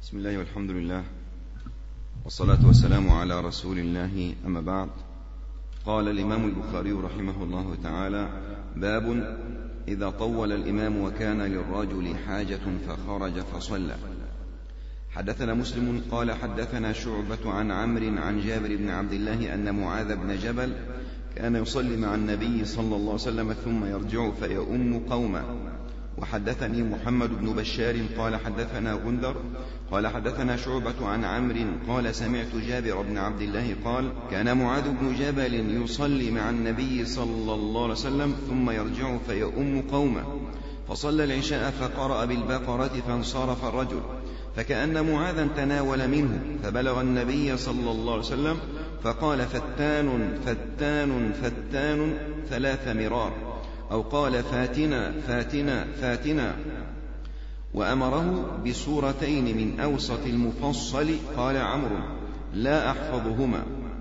بسم الله والحمد لله والصلاة والسلام على رسول الله، أما بعد. قال الإمام البخاري رحمه الله تعالى: باب إذا طول الإمام وكان للرجل حاجة فخرج فصلى. حدثنا مسلم قال حدثنا شعبة عن عمرو عن جابر بن عبد الله أن معاذ بن جبل كان يصلي مع النبي صلى الله عليه وسلم ثم يرجع فيؤم قوما. وحدثني محمد بن بشار قال حدثنا غندر قال حدثنا شعبة عن عمرو قال سمعت جابر بن عبد الله قال كان معاذ بن جبل يصلي مع النبي صلى الله عليه وسلم ثم يرجع فيؤم قوما، فصلى العشاء فقرأ بالبقرة فانصرف الرجل، فكأن معاذا تناول منه فبلغ النبي صلى الله عليه وسلم فقال فتان فتان فتان 3 مرار، أو قال فاتنا فاتنا فاتنا، وأمره بسورتين من أوسط المفصل. قال عمرو لا أحفظهما.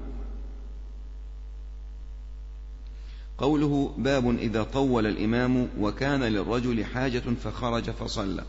قوله باب إذا طول الإمام وكان للرجل حاجة فخرج فصلى،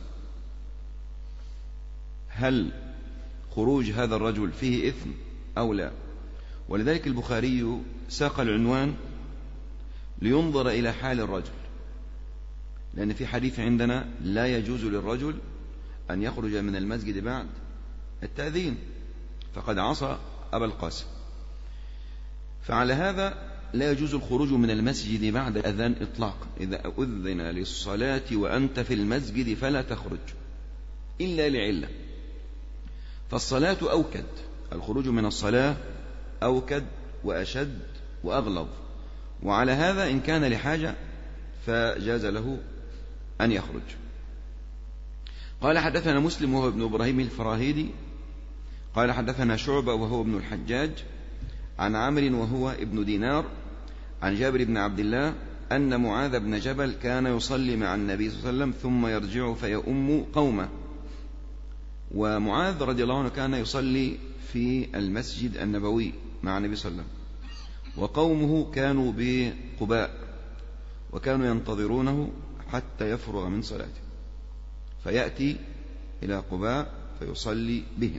هل خروج هذا الرجل فيه إثم أو لا؟ ولذلك البخاري ساق العنوان لينظر إلى حال الرجل، لأن في حديث عندنا لا يجوز للرجل أن يخرج من المسجد بعد التأذين فقد عصى أبا القاسم، فعلى هذا لا يجوز الخروج من المسجد بعد الأذان إطلاقا. إذا أذن للصلاة وأنت في المسجد فلا تخرج إلا لعلة، فالصلاة أوكد، الخروج من الصلاة أوكد وأشد وأغلظ، وعلى هذا إن كان لحاجة فجاز له أن يخرج. قال حدثنا مسلم وهو ابن إبراهيم الفراهيدي قال حدثنا شعبة وهو ابن الحجاج عن عمرو وهو ابن دينار عن جابر بن عبد الله أن معاذ بن جبل كان يصلي مع النبي صلى الله عليه وسلم ثم يرجع فيؤم قومه. ومعاذ رضي الله عنه كان يصلي في المسجد النبوي مع النبي صلى الله عليه وسلم، وقومه كانوا بقباء وكانوا ينتظرونه حتى يفرغ من صلاته فيأتي إلى قباء فيصلي بهم.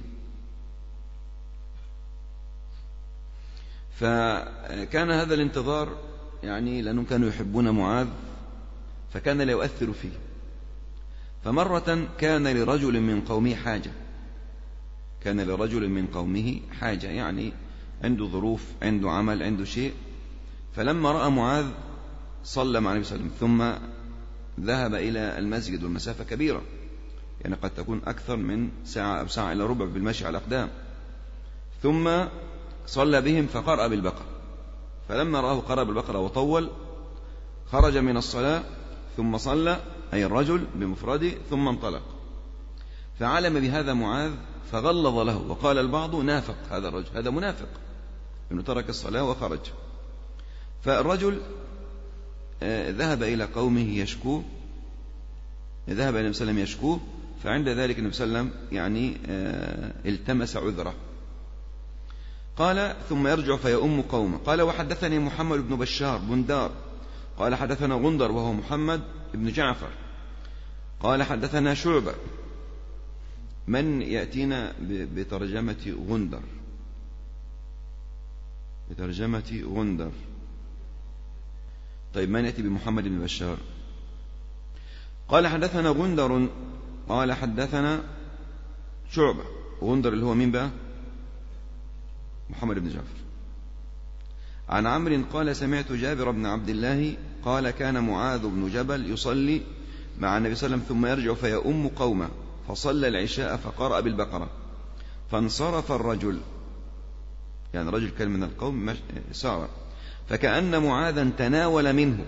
فكان هذا الانتظار لأنهم كانوا يحبون معاذ فكان لا يؤثر فيه. فمرة كان لرجل من قومه حاجة، عنده ظروف، عنده عمل، عنده شيء، فلما رأى معاذ صلى مع النبي صلى الله عليه وسلم ثم ذهب إلى المسجد، والمسافة كبيرة قد تكون أكثر من ساعة أو ساعة إلى ربع بالمشي على الأقدام، ثم صلى بهم فقرأ بالبقرة، فلما رآه قرأ بالبقرة وطول خرج من الصلاة ثم صلى، أي الرجل بمفرده، ثم انطلق، فعلم بهذا معاذ فغلظ له، وقال البعض نافق هذا الرجل، هذا منافق إنه ترك الصلاة وخرج. فالرجل ذهب إلى قومه يشكوه، ذهب إلى النبي صلى الله عليه وسلم يشكوه، فعند ذلك النبي صلى الله عليه وسلم التمس عذره. قال ثم يرجع فيؤم قومه. قال وحدثني محمد بن بشار بندار قال حدثنا غندر وهو محمد بن جعفر قال حدثنا شعبة. من يأتينا بترجمة غندر؟ طيب من يأتي بمحمد بن بشار؟ قال حدثنا غندر قال حدثنا شعبة. غندر اللي هو مين بقى؟ محمد بن جعفر. عن عمرو قال سمعت جابر بن عبد الله قال كان معاذ بن جبل يصلي مع النبي صلى الله عليه وسلم ثم يرجع فيؤم قومه، فصلى العشاء فقرأ بالبقرة فانصرف الرجل، رجل كان من القوم سار، فكأن معاذا تناول منه.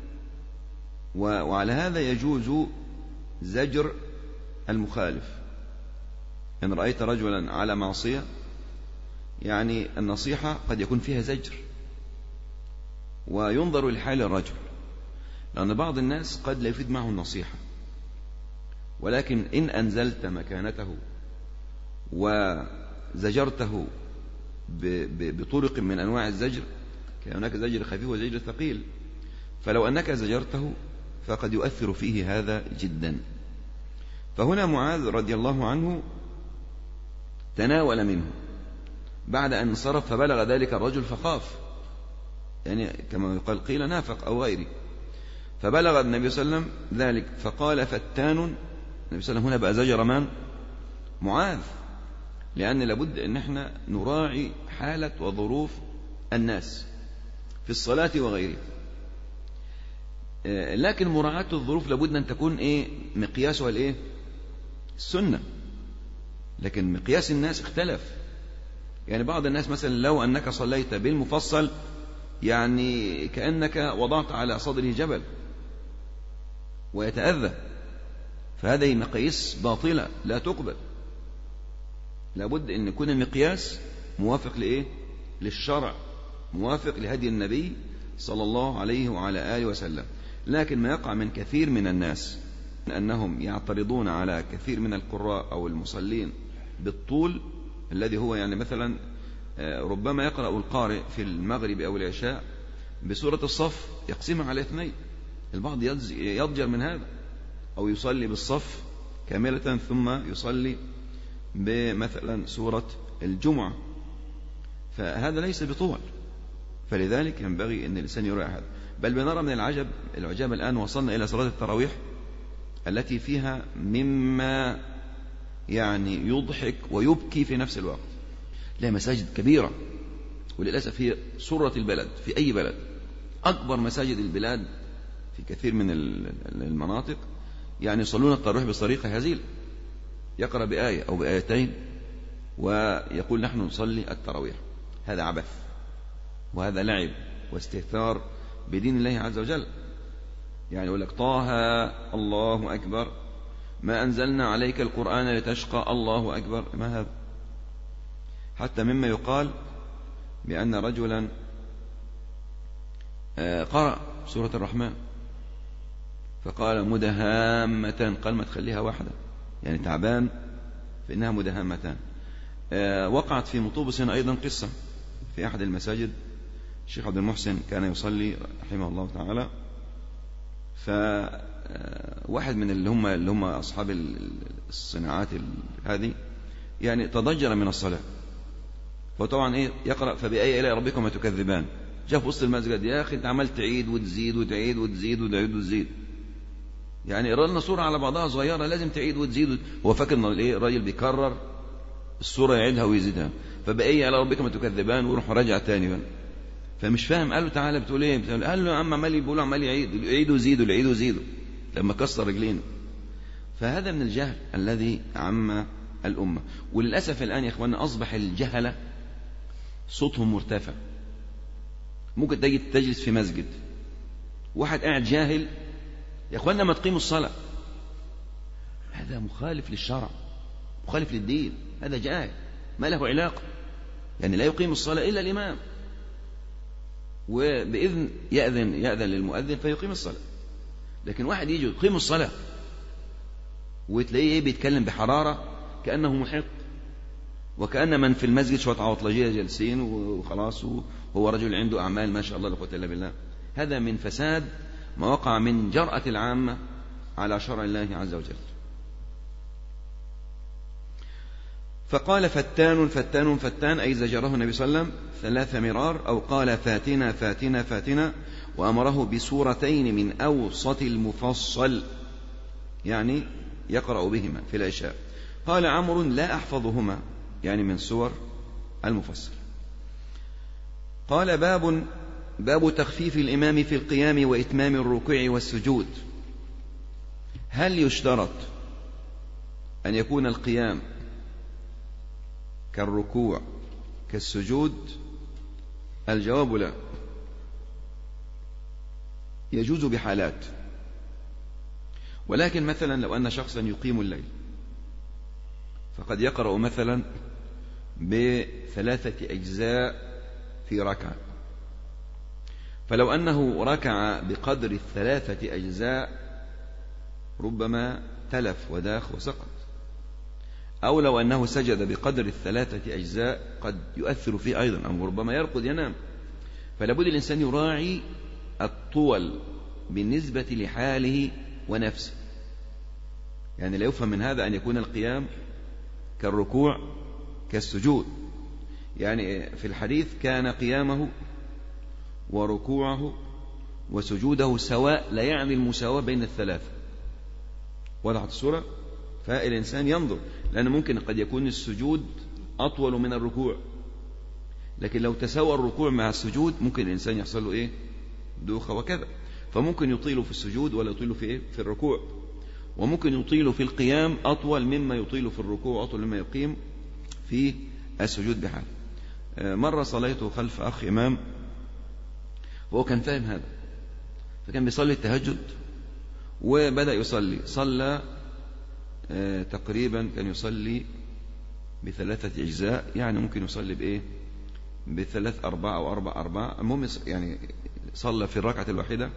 وعلى هذا يجوز زجر المخالف. إن رأيت رجلا على معصية النصيحة قد يكون فيها زجر، وينظر لحال الرجل، لأن بعض الناس قد لا يفيد معه النصيحة، ولكن إن أنزلت مكانته وزجرته بطرق من أنواع الزجر، هناك زجر خفيف وزجر ثقيل، فلو أنك زجرته فقد يؤثر فيه هذا جدا. فهنا معاذ رضي الله عنه تناول منه بعد أن انصرف، فبلغ ذلك الرجل فخاف، يعني كما يقال قيل نافق أو غيره، فبلغ النبي صلى الله عليه وسلم ذلك فقال فتان. النبي صلى الله عليه وسلم هنا بقى زجر من؟ معاذ، لأن لابد أن احنا نراعي حالة وظروف الناس في الصلاة وغيرها، لكن مراعاة الظروف لابد أن تكون مقياسها السنة، لكن مقياس الناس اختلف. يعني بعض الناس مثلا لو أنك صليت بالمفصل يعني كأنك وضعت على صدره جبل ويتأذى، فهذه مقاييس باطلة لا تقبل. لابد أن يكون المقياس موافق للشرع، موافق لهدي النبي صلى الله عليه وعلى آله وسلم. لكن ما يقع من كثير من الناس أنهم يعترضون على كثير من القراء أو المصلين بالطول الذي هو يعني مثلا ربما يقرأ القارئ في المغرب أو العشاء بسورة الصف يقسمها على 2، البعض يضجر من هذا، أو يصلي بالصف كاملة ثم يصلي بمثلا سورة الجمعة، فهذا ليس بطول، فلذلك ينبغي أن الإنسان يراعي هذا. بل بنرى من العجب الآن وصلنا إلى صلاة التراويح التي فيها مما يعني يضحك ويبكي في نفس الوقت. لا، مساجد كبيرة، وللأسف هي سرة البلد في أي بلد، أكبر مساجد البلاد في كثير من المناطق يعني يصلون التراويح بطريقة هزيلة، يقرأ بآية أو بآيتين ويقول نحن نصلي التراويح. هذا عبث، وهذا لعب واستهتار بدين الله عز وجل. يعني يقول لك طه الله أكبر، ما أنزلنا عليك القرآن لتشقى، الله أكبر. ما هذا؟ حتى مما يقال بأن رجلا قرأ سورة الرحمن فقال مدهامة، قال ما تخليها واحدة، يعني تعبان فإنها مدهامتان. وقعت في مطوبس أيضا قصة في أحد المساجد، الشيخ عبد المحسن كان يصلي رحمه الله تعالى، فواحد من اللي هم أصحاب الصناعات هذه يعني تضجر من الصلاة، وطبعا يقرأ فبأي آلاء ربكما تكذبان. جاء في وسط المسجد يا أخي أنت عمال تعيد وتزيد وتعيد وتزيد وتعيد وتزيد، يعني اقرأ لنا سورة على بعضها صغيرة لازم تعيد وتزيد. هو فاكر ان الراجل بيكرر السورة يعيدها ويزيدها، فبأي آلاء ربكما تكذبان، ويروح راجع تاني بقى. فمش فاهم، قال له تعالى بتقول ايه؟ قال له يا عم عمال بيقولوا عمال يعيدوا ويزيدوا لما كسر رجلين. فهذا من الجهل الذي عم الأمة. وللأسف الآن يا إخواننا أصبح الجهلة صوتهم مرتفع. ممكن تجلس في مسجد واحد قاعد جاهل، يا إخواننا ما تقيموا الصلاة، هذا مخالف للشرع، مخالف للدين، هذا جاهل ما له علاقة، يعني لا يقيم الصلاة إلا الإمام، وبإذن يأذن للمؤذن فيقيم الصلاة. لكن واحد يجي يقيم الصلاة وتلاقيه بيتكلم بحرارة كأنه محق، وكأن من في المسجد شوية عواطلجية جالسين وخلاص، وهو رجل عنده أعمال ما شاء الله لا قوة إلا بالله. هذا من فساد ما وقع من جرأة العامة على شرع الله عز وجل. فقال فتان أي زجره النبي صلى الله عليه وسلم 3 مرار، أو قال فاتنا، وأمره بسورتين من أوسط المفصل، يعني يقرأ بهما في العشاء. قال عمرو لا أحفظهما، يعني من سور المفصل. قال باب تخفيف الإمام في القيام وإتمام الركوع والسجود. هل يشترط أن يكون القيام كالركوع كالسجود؟ الجواب لا، يجوز بحالات. ولكن مثلا لو أن شخصا يقيم الليل فقد يقرأ مثلا ب3 أجزاء في ركعة، فلو أنه ركع بقدر 3 أجزاء ربما تلف وداخ وسقط، أو لو أنه سجد بقدر 3 أجزاء قد يؤثر فيه أيضا، أو ربما يرقد ينام. فلابد الإنسان يراعي الطول بالنسبة لحاله ونفسه. يعني لا يفهم من هذا أن يكون القيام كالركوع كالسجود. يعني في الحديث كان قيامه وركوعه وسجوده سواء، لا يعني المساواة بين الثلاثة. وضحت الصورة؟ فالإنسان ينظر، لأن ممكن قد يكون السجود أطول من الركوع، لكن لو تساوى الركوع مع السجود ممكن الإنسان يحصل له إيه؟ دوخة وكذا. فممكن يطيل في السجود ولا يطيل في إيه؟ في الركوع. وممكن يطيل في القيام أطول مما يطيل في الركوع، أطول مما يقيم في السجود بحال. مرة صليته خلف أخ إمام وهو كان فاهم هذا، فكان بيصلي التهجد وبدأ يصلي، صلى تقريبا كان يصلي ب3 أجزاء، يعني ممكن يصلي بإيه؟ ب3 4 أو 4 4. المهم يعني صلى في الركعة الواحدة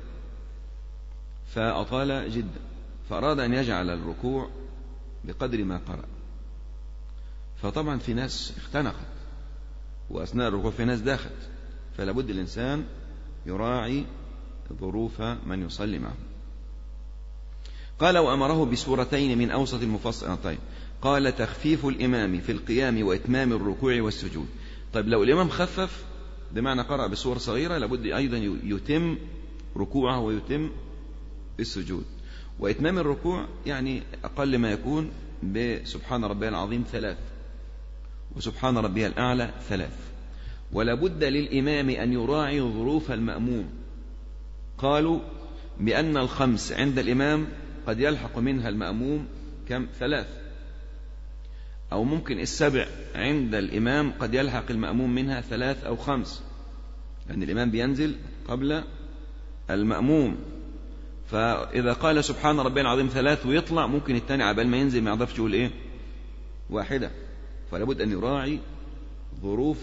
فأطال جدا، فأراد أن يجعل الركوع بقدر ما قرأ. فطبعا في ناس اختنقت، وأثناء الركوع في ناس داخت، فلا بد الإنسان يراعي ظروف من يصلي معه. قال وأمره بسورتين من أوسط المفصلتين. قال تخفيف الإمام في القيام وإتمام الركوع والسجود. طيب لو الإمام خفف بمعنى قرأ بسور صغيرة، لابد أيضا يتم ركوعه ويتم السجود. وإتمام الركوع يعني أقل ما يكون بسبحان ربي العظيم 3 وسبحان ربي الأعلى 3. ولا بد للإمام أن يراعي ظروف المأموم. قالوا بأن 5 عند الإمام قد يلحق منها المأموم كم؟ 3، أو ممكن 7 عند الإمام قد يلحق المأموم منها 3 أو 5، لأن الإمام بينزل قبل المأموم. فإذا قال سبحان ربي العظيم 3 ويطلع، ممكن الثاني عبال ما ينزل ما يعرفش يقول إيه؟ 1. فلا بد أن يراعي ظروف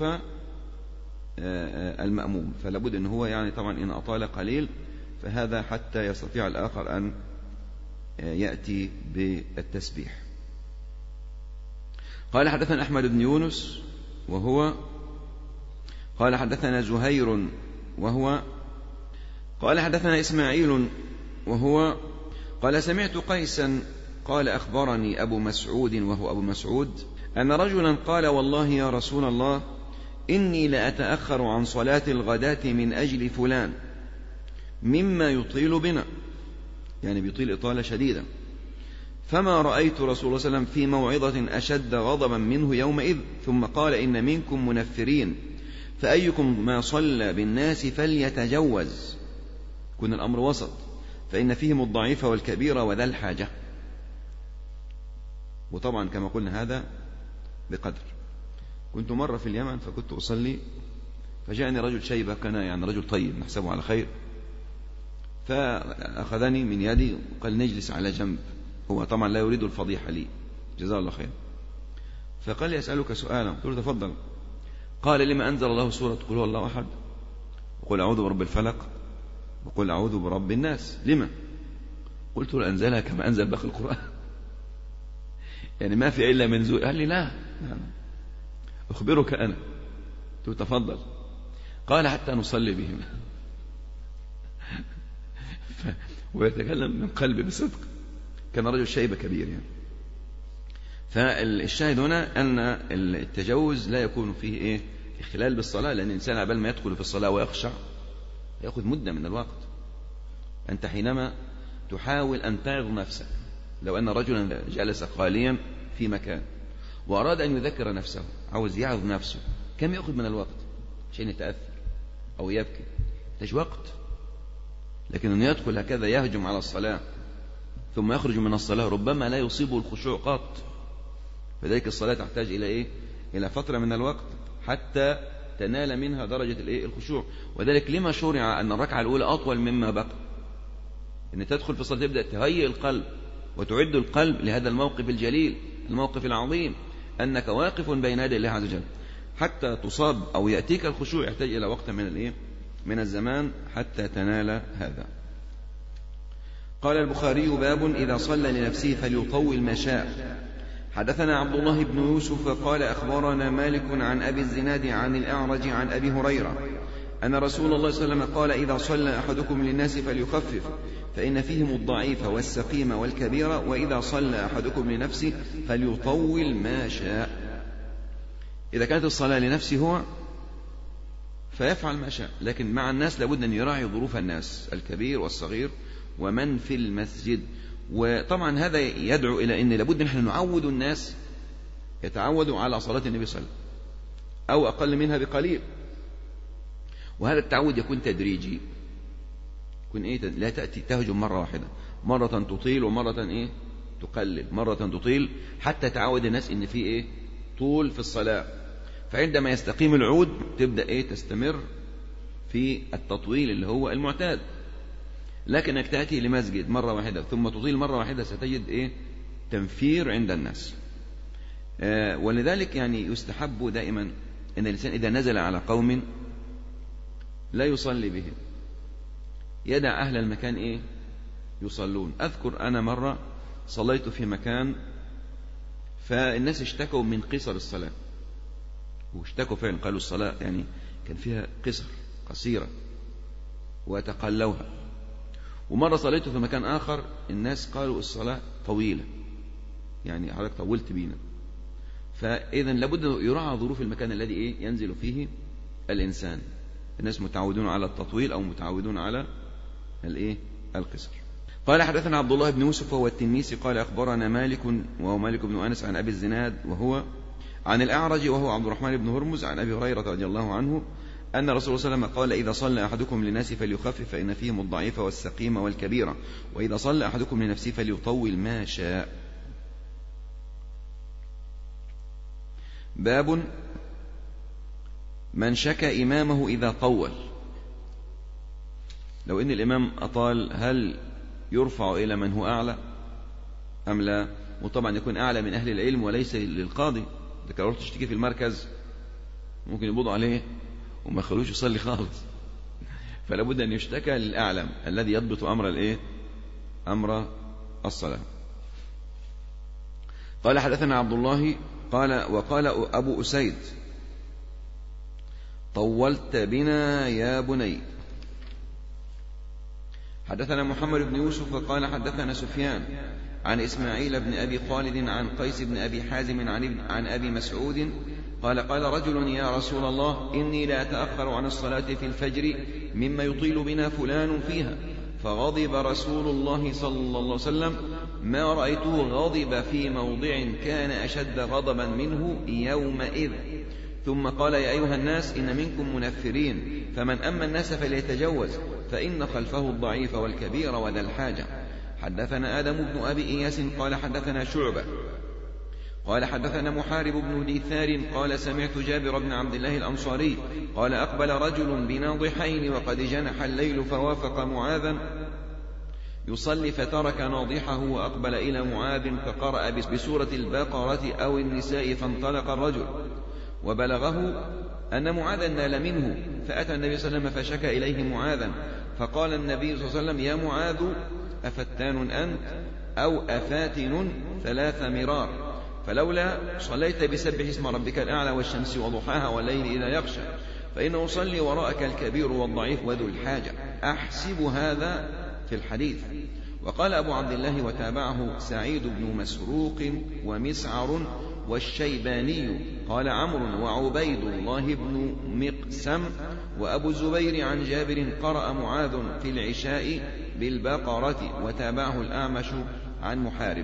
المأموم، فلا بد أن هو يعني طبعا إن أطال قليل فهذا حتى يستطيع الآخر أن يأتي بالتسبيح. قال حدثنا أحمد بن يونس وهو قال حدثنا زهير وهو قال حدثنا إسماعيل وهو قال سمعت قيسا قال أخبرني أبو مسعود وهو أبو مسعود أن رجلا قال والله يا رسول الله إني لأتأخر عن صلاة الغداة من أجل فلان مما يطيل بنا، يعني بيطيل إطالة شديدة، فما رأيت رسول الله صلى الله عليه وسلم في موعظة أشد غضبا منه يومئذ. ثم قال إن منكم منفرين، فأيكم ما صلى بالناس فليتجوز، كن الأمر وسط، فإن فيهم الضعيف والكبير وذا الحاجة. وطبعا كما قلنا هذا بقدر. كنت مرة في اليمن فكنت أصلي، فجاءني رجل شيبة، كان يعني رجل طيب نحسبه على خير، فأخذني من يدي وقال نجلس على جنب. هو طبعا لا يريد الفضيحة لي، جزاه الله خير. فقال لي أسألك سؤالا، قلت له تفضل. قال لما أنزل الله سورة قل هو الله أحد وقل أعوذ برب الفلق وقل أعوذ برب الناس؟ لما؟ قلت له أنزلها كما أنزل باقي القرآن، يعني ما في إلا منزول. قال لي لا أخبرك أنا. قلت له تفضل. قال حتى نصلي بهم ويتكلم من قلبي بصدق، كان رجل شيبة كبير يعني. فالشاهد هنا أن التجوز لا يكون فيه إيه؟ إخلال بالصلاة، لأن الإنسان قبل ما يدخل في الصلاة ويخشع يأخذ مدة من الوقت. أنت حينما تحاول أن تعظ نفسك، لو أن رجلا جلس خاليا في مكان وأراد أن يذكر نفسه، عاوز يعظ نفسه، كم يأخذ من الوقت عشان يتأثر أو يبكي؟ ليش وقت. لكن أن يدخل هكذا يهجم على الصلاة ثم يخرج من الصلاة ربما لا يصيبه الخشوع قط. فذلك الصلاة تحتاج إلى إيه؟ إلى فترة من الوقت حتى تنال منها درجة الإيه؟ الخشوع. وذلك لما شرع أن الركعة الأولى أطول مما بقى، أن تدخل في الصلاة تبدأ تهيئ القلب وتعد القلب لهذا الموقف الجليل، الموقف العظيم، أنك واقف بين يدي الله عز وجل. حتى تصاب أو يأتيك الخشوع يحتاج إلى وقت من الإيه؟ من الزمان حتى تنال هذا. قال البخاري باب إذا صلى لنفسه فليطول ما شاء. حدثنا عبد الله بن يوسف قال أخبرنا مالك عن أبي الزناد عن الأعرج عن أبي هريرة أن رسول الله صلى الله عليه وسلم قال إذا صلى أحدكم للناس فليخفف فإن فيهم الضعيف والسقيم والكبير، وإذا صلى أحدكم لنفسه فليطول ما شاء. إذا كانت الصلاة لنفسه هو فيفعل ما شاء، لكن مع الناس لابد أن يراعي ظروف الناس الكبير والصغير ومن في المسجد. وطبعا هذا يدعو إلى أن لابد نحن نعود الناس يتعودوا على صلاة النبي صلى الله عليه وسلم أو أقل منها بقليل، وهذا التعود يكون تدريجي، يكون لا تأتي تهجم مرة واحدة، مرة تطيل ومرة تقلل، مرة تطيل حتى تعود الناس إن في طول في الصلاة. فعندما يستقيم العود تبدأ تستمر في التطويل اللي هو المعتاد. لكنك تأتي لمسجد مرة واحدة ثم تطيل مرة واحدة ستجد تنفير عند الناس. ولذلك يستحب دائما أن الإنسان إذا نزل على قوم لا يصلي بهم، يدع أهل المكان يصلون. أذكر أنا مرة صليت في مكان فالناس اشتكوا من قصر الصلاة، واشتكوا فعلا قالوا الصلاة كان فيها قصر قصيرة وتقلوها. ومرة صليت في مكان آخر الناس قالوا الصلاة طويلة، حضرتك طولت بينا. فإذا لابد يراعى ظروف المكان الذي ينزل فيه الإنسان. الناس متعودون على التطويل أو متعودون على القصر. قال حدثنا عبد الله بن يوسف وهو التنيسي قال أخبرنا مالك وهو مالك بن أنس عن أبي الزناد وهو عن الأعرج وهو عبد الرحمن بن هرمز عن أبي هريرة رضي الله عنه أن رسول الله صلى الله عليه وسلم قال إذا صلى أحدكم للناس فليخفف فإن فيهم الضعيف والسقيم والكبيرة، وإذا صلى أحدكم لنفسه فليطول ما شاء. باب من شكى إمامه إذا طول. لو إن الإمام أطال هل يرفع إلى من هو أعلى أم لا؟ وطبعا يكون أعلى من أهل العلم وليس للقاضي. إذا كان رحت تشتكي في المركز ممكن يبوضوا عليه وما يخلوش يصلي خالص، فلا بد أن يشتكى للأعلم الذي يضبط أمر أمر الصلاة. قال حدثنا عبد الله وقال أبو أسيد طولت بنا يا بني. حدثنا محمد بن يوسف قال حدثنا سفيان عن إسماعيل بن أبي خالد عن قيس بن أبي حازم عن أبي مسعود قال قال رجل يا رسول الله إني لا أتأخر عن الصلاة في الفجر مما يطيل بنا فلان فيها، فغضب رسول الله صلى الله عليه وسلم ما رأيته غضب في موضع كان أشد غضبا منه يومئذ، ثم قال يا أيها الناس إن منكم منفرين، فمن أما الناس فليتجوز فإن خلفه الضعيف والكبير وذا الحاجة. حدثنا آدم بن أبي إياس قال حدثنا شعبة قال حدثنا محارب بن ديثار قال سمعت جابر بن عبد الله الأنصاري قال أقبل رجل بناضحين وقد جنح الليل فوافق معاذا يصلي فترك ناضحه وأقبل إلى معاذ فقرأ بسورة البقرة أو النساء فانطلق الرجل، وبلغه أن معاذا نال منه، فأتى النبي صلى الله عليه وسلم فشكى إليه معاذا، فقال النبي صلى الله عليه وسلم يا معاذ أفتان أنت أو أفاتن 3 مرار، فلولا صليت بسبح اسم ربك الأعلى والشمس وضحاها والليل إذا يغشى فإنه يصلي وراءك الكبير والضعيف وذو الحاجة، أحسب هذا في الحديث. وقال أبو عبد الله وتابعه سعيد بن مسروق ومسعر والشيباني قال عمرو وعبيد الله بن مقسم وأبو الزبير عن جابر قرأ معاذ في العشاء بالبقرة، وتابعه الأعمش عن محارب.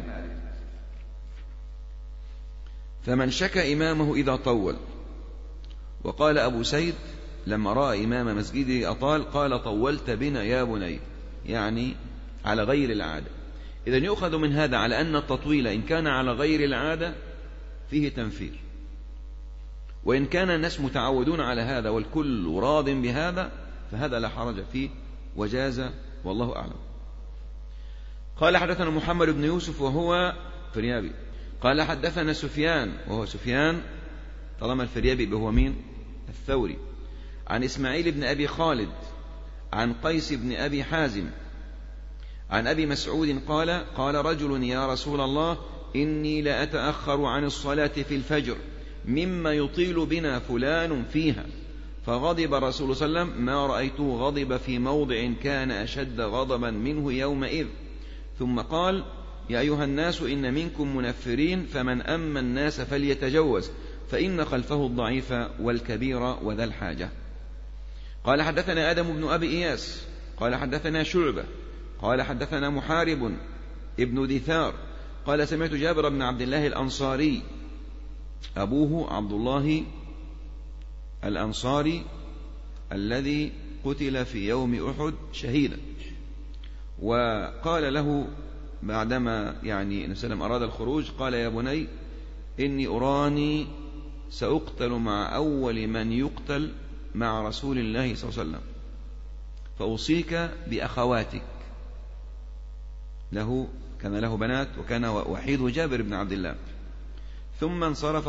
فمن شكى إمامه إذا طول. وقال أبو سيد لما رأى إمام مسجده أطال قال طولت بنا يا بني، على غير العادة. إذا يؤخذ من هذا على أن التطويل إن كان على غير العادة فيه تنفير، وإن كان الناس متعودون على هذا والكل راض بهذا فهذا لا حرج فيه وجاز، والله أعلم. قال حدثنا محمد بن يوسف وهو فريابي قال حدثنا سفيان وهو سفيان طالما الفريابي هو مين؟ الثوري، عن إسماعيل بن أبي خالد عن قيس بن أبي حازم عن أبي مسعود قال قال رجل يا رسول الله إني لا أتأخر عن الصلاة في الفجر مما يطيل بنا فلان فيها، فغضب رسول صلى الله عليه وسلم ما رأيته غضب في موضع كان أشد غضبا منه يومئذ، ثم قال يا أيها الناس إن منكم منفرين فمن أما الناس فليتجوز فإن خلفه الضعيف والكبير وذا الحاجة. قال حدثنا آدم بن أبي إياس قال حدثنا شعبة قال حدثنا محارب ابن دثار قال سمعت جابر بن عبد الله الأنصاري أبوه عبد الله الأنصاري الذي قتل في يوم أحد شهيدا، وقال له بعدما يعني النبي صلى الله عليه وسلم أراد الخروج قال يا بني إني أراني سأقتل مع أول من يقتل مع رسول الله صلى الله عليه وسلم، فأوصيك بأخواتك. كان له بنات وكان وحيد جابر بن عبد الله. ثم انصرف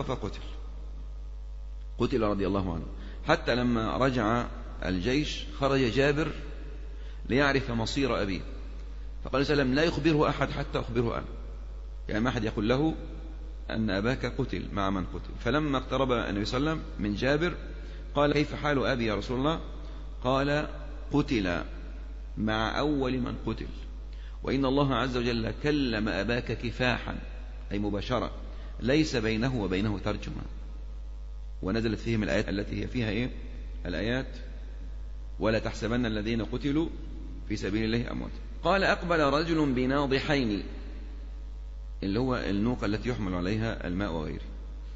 قتل رضي الله عنه، حتى لما رجع الجيش خرج جابر ليعرف مصير أبيه، فقال صلى الله عليه وسلم لا يخبره أحد حتى أخبره أنا، يعني ما أحد يقول له أن أباك قتل مع من قتل. فلما اقترب النبي صلى الله عليه وسلم من جابر قال كيف حال أبي يا رسول الله؟ قال قتل مع أول من قتل، وإن الله عز وجل كلم أباك كفاحا أي مباشرة ليس بينه وبينه ترجمة. ونزلت فيهم الآيات التي هي فيها الآيات ولا تحسبن الذين قتلوا في سبيل الله أموات. قال أقبل رجل بناضحين اللي هو النوق التي يحمل عليها الماء وغيره،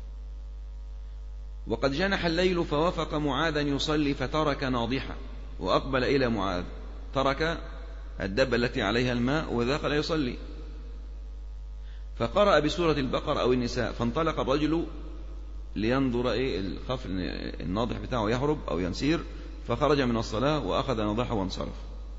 وقد جنح الليل فوافق معاذا يصلي فترك ناضحا وأقبل إلى معاذ، ترك الدبة التي عليها الماء وذهب يصلي، فقرأ بسورة البقرة أو النساء، فانطلق الرجل لينظر الخف الناضح بتاعه يهرب أو ينسير، فخرج من الصلاة وأخذ ناضحه وانصرف.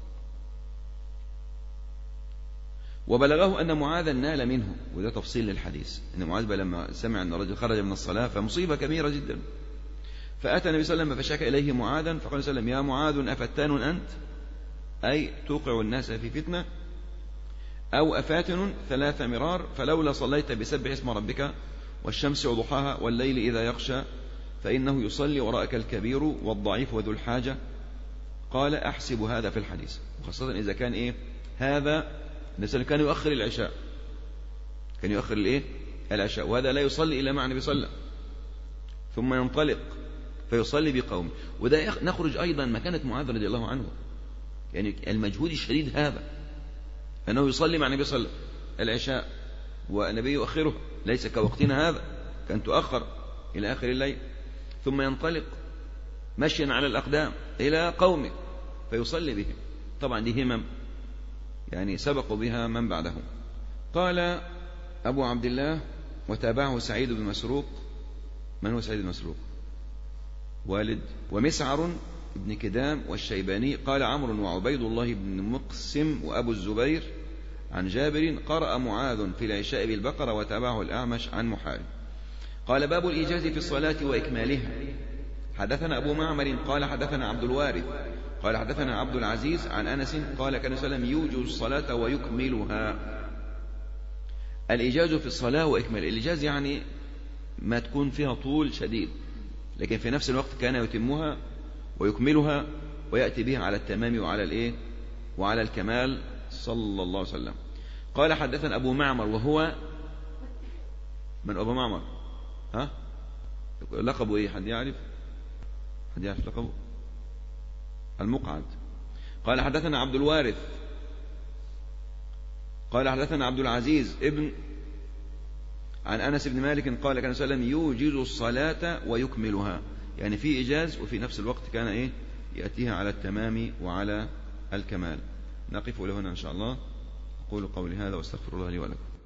وبلغه أن معاذا نال منه، وده تفصيل للحديث، أن معاذ لما سمع أن الرجل خرج من الصلاة فمصيبة كبيرة جدا، فأتى النبي صلى الله عليه وسلم فشكى إليه معاذا، فقال صلى الله عليه وسلم يا معاذ أفتان أنت؟ أي توقع الناس في فتنة، أو أفاتن 3 مرار، فلولا صليت بسبح اسم ربك والشمس وضحاها والليل إذا يغشى فإنه يصلي وراءك الكبير والضعيف وذو الحاجة. قال أحسب هذا في الحديث، وخاصة إذا كان هذا النبي كان يؤخر العشاء، كان يؤخر العشاء، وهذا لا يصلي إلا مع النبي صلى الله عليه وسلم، ثم ينطلق فيصلي بقوم. وده نخرج أيضا مكانة معاذ رضي الله عنه، يعني المجهود الشديد هذا أنه يصلي مع النبي صلى الله عليه وسلم العشاء والنبي يؤخره، ليس كوقتنا هذا كان تؤخر إلى آخر الليل، ثم ينطلق مشيا على الأقدام إلى قومه فيصلي بهم. طبعا دي همم يعني سبقوا بها من بعدهم. قال أبو عبد الله وتابعه سعيد بن مسروق. من هو سعيد بن مسروق؟ والد ومسعر بن كدام والشيباني. قال عمرو وعبيد الله بن مقسم وأبو الزبير عن جابر قرأ معاذ في العشاء بالبقرة وتابعه الأعمش عن محارب. قال باب الإيجاز في الصلاة وإكمالها. حدثنا أبو معمر قال حدثنا عبد الوارث قال حدثنا عبد العزيز عن أنس قال كان صلى الله عليه وسلم يوجز الصلاة ويكملها. الإيجاز في الصلاة وإكمال، الإيجاز يعني ما تكون فيها طول شديد، لكن في نفس الوقت كان يتمها ويكملها ويأتي بها على التمام وعلى الكمال صلى الله عليه وسلم. قال حدثنا أبو معمر وهو من أبو معمر؟ لقبه حد يعرف لقبه؟ المقعد. قال حدثنا عبد الوارث قال حدثنا عبد العزيز ابن عن أنس بن مالك قال كان صلى الله عليه وسلم يوجز الصلاة ويكملها، يعني في إيجاز وفي نفس الوقت كان يأتيها على التمام وعلى الكمال. نقف له هنا إن شاء الله. أقول قولي هذا واستغفر الله لي ولكم.